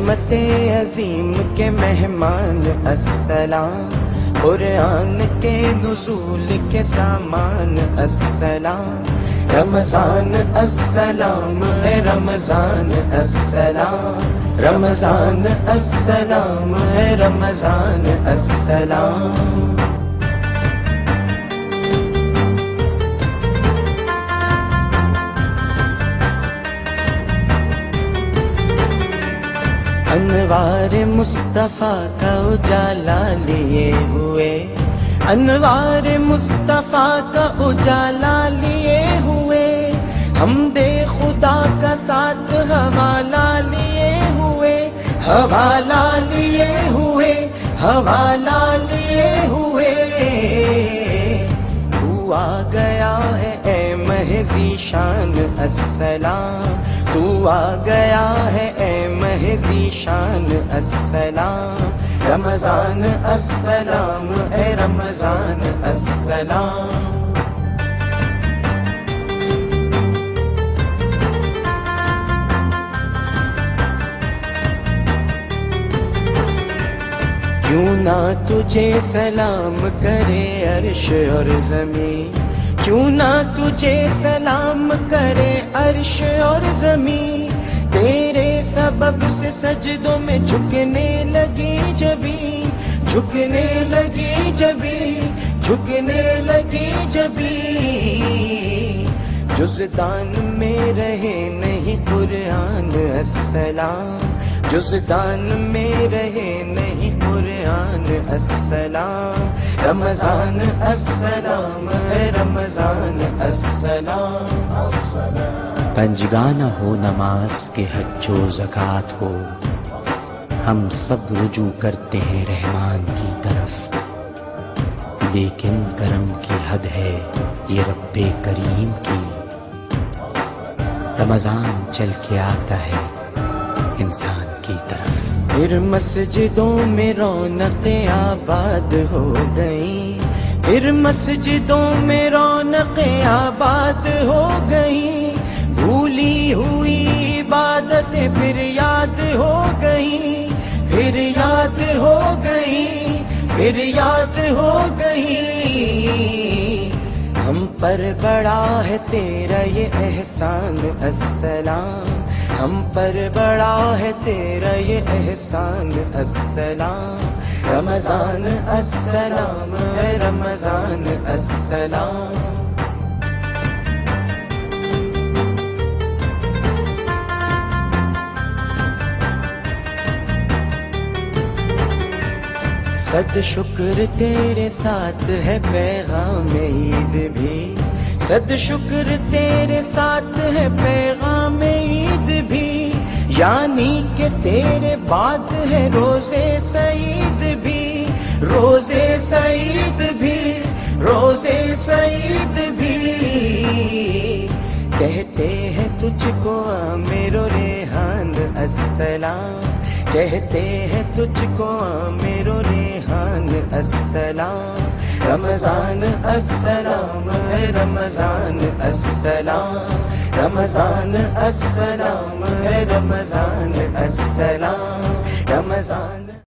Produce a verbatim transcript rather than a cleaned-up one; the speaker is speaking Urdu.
رحمت عظیم کے مہمان السلام، قرآن کے نزول کے سامان السلام، رمضان السلام ہے رمضان السلام، رمضان السلام ہے رمضان السلام۔ انوار مصطفیٰ کا اجالا لیے ہوئے، انوار مصطفیٰ کا اجالا لیے ہوئے، حمد خدا کا ساتھ حوالہ لیے ہوئے، حوالہ لیے ہوئے، حوالہ لیے ہوئے۔ تو آ گیا ہے اے مہذی شان السلام، تو آ گیا ہے اے مہذی شان السلام، رمضان السلام اے رمضان السلام۔ کیوں نہ تجھے سلام کرے عرش اور زمین، کیوں نہ تجھے سلام کرے عرش اور زمین، تیرے سبب سے سجدوں میں جھکنے لگی جبیں، جھکنے لگی جبیں، جھکنے لگی جبیں۔ جزدان میں رہے نہیں قرآن السلام، جزدان میں رہے نہیں قرآن السلام، رمضان السلام ہے رمضان السلام۔ پنجگانہ ہو نماز کے حج و زکوٰۃ ہو، ہم سب رجوع کرتے ہیں رحمان کی طرف، لیکن کرم کی حد ہے یہ رب کریم کی، رمضان چل کے آتا ہے انسان کی طرف۔ پھر مسجدوں میں رونقیں آباد ہو گئیں، پھر مسجدوں میں رونقیں آباد ہو گئیں، بھولی ہوئی عبادتیں پھر یاد ہو گئیں، پھر یاد ہو گئیں، پھر یاد ہو گئیں۔ ہم پر بڑا ہے تیرا یہ احسان السلام، ہم پر بڑا ہے تیرا یہ احسان السلام، رمضان السلام ہے رمضان السلام۔ صد شکر تیرے ساتھ ہے پیغام عید بھی، صد شکر تیرے ساتھ ہے پیغام عید بھی، یعنی کہ تیرے بعد ہے روزے سعید بھی، روزے سعید بھی، روزے سعید بھی۔ کہتے ہیں تجھ کو عامر و ریحان السلام، کہتے ہیں تجھ کو عامر و ریحان السلام، رمضان السلام ہے رمضان السلام، رمضان السلام ہے رمضان السلام، رمضان